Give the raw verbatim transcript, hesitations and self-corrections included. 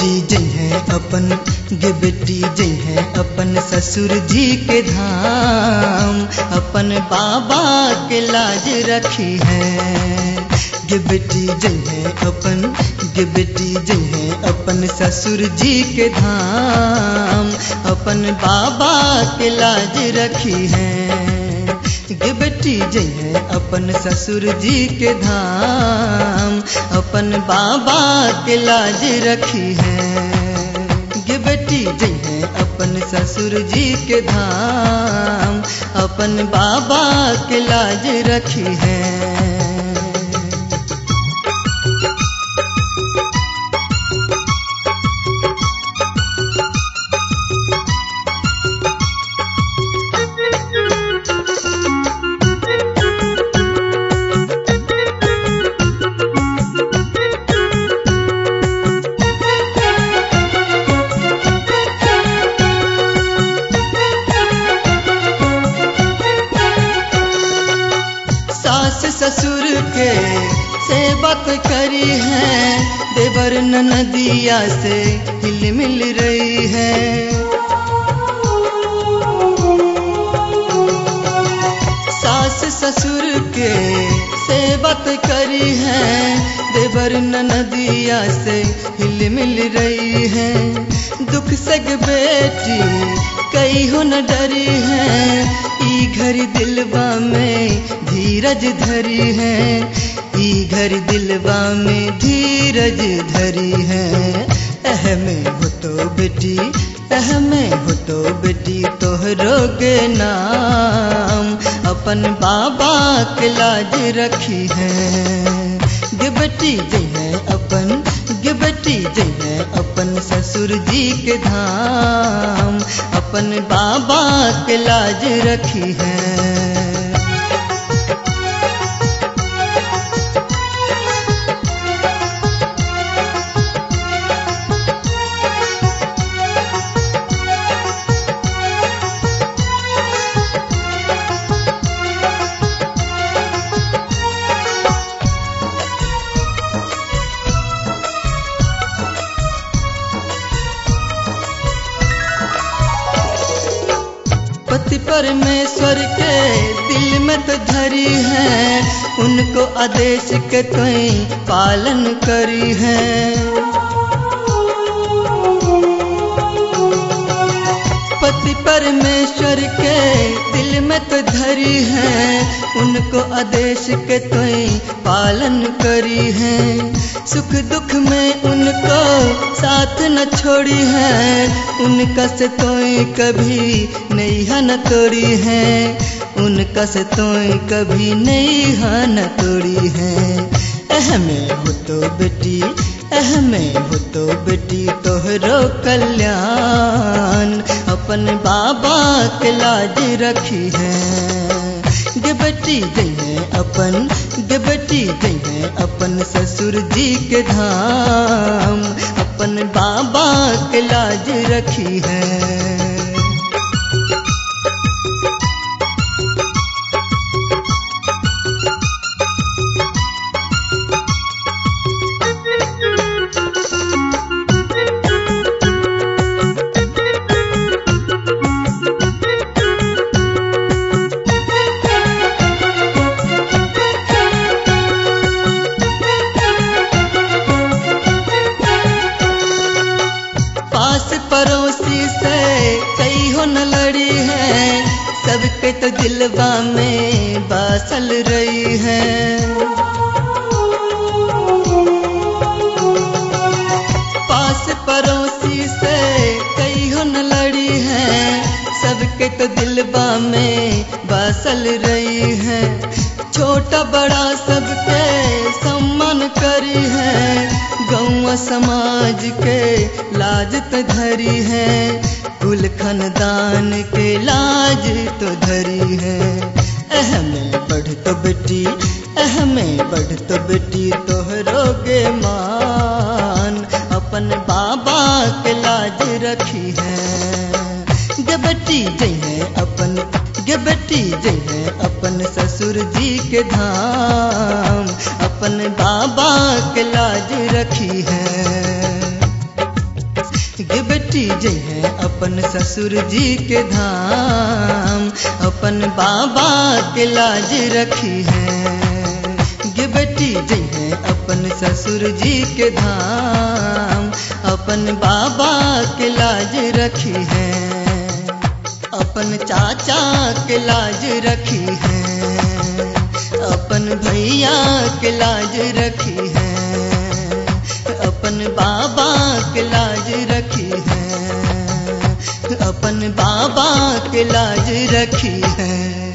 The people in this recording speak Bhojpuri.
बेटी जइहे अपन गे बेटी जइहे अपन ससुर जी के धाम, अपन बाबा के लाज रखी है। गे बेटी जइहे अपन गे बेटी जइहे अपन ससुर जी के धाम, अपन बाबा के लाज रखी है। गे बेटी जइहे अपन ससुर जी के धाम, अपन बाबा के लाज रखी है। गे बेटी जइहे अपन ससुर जी के धाम, अपन बाबा के लाज रखी है। ससुर के सेवा करी है, देवर ननदिया से हिल मिल रही है। सास ससुर के सेवा करी है, देवर ननदिया से हिल मिल रही है। दुख सग बेटी कई हो न डरी है, ई घर दिलवा में धीरज धरी है, ई घर दिलवा में धीरज धरी है। अहमे हो तो बेटी अहमे हो तो बेटी तोहरो के नाम, अपन बाबा के लाज रखी है। गे बेटी जइहे अपन गे बेटी जइहे अपन ससुर जी के धाम, अपन बाबा के लाज रखी है। पति परमेश्वर के दिल में तो धरी है, उनको आदेश के तुई पालन करी है। पति परमेश्वर के दिल में तो धरी है, उनको आदेश के तुई पालन करी है। सुख दुख में उनको साथ न छोड़ी है, उनका से तोई कभी नहीं न तोड़ी है, उनका से तोई कभी नहीं न तोड़ी है। अहमे हो तो बेटी अहमे हो तो बेटी तोहरो कल्याण, अपन बाबा के लाज रखी है। गे बेटी जइहे अपन गे बेटी जइहे अपन ससुर जी के धाम, अपन बाबा के लाज रखी है। पड़ोसी से कई हो न लड़ी है, सबके तो दिलवा में बसल रही है। पास पड़ोसी से कई हो न लड़ी है, सबके तो दिलवा में बसल रही है। छोटा बड़ा सबके सम्मान करी है, गौवा समाज के लाज तो धरी है, कुल खानदान के लाज तो धरी है। अहमे बढ़ तो बेटी अहमे बढ़ तो बेटी तोहरो गे मान, अपन बाबा के लाज रखी है। गे बेटी जइहे अपन गे बेटी जइहे अपन ससुर जी के धाम, अपन बाबा के लाज रखी है। गे बेटी जइहे अपन ससुर जी के धाम, अपन बाबा के लाज रखी है। गे बेटी जइहे अपन ससुर जी के धाम, अपन बाबा के लाज रखी है। अपन चाचा के लाज रखी है, अपन भैया के लाज रखी है, अपन बाबा के लाज रखी है, अपन बाबा के लाज रखी है।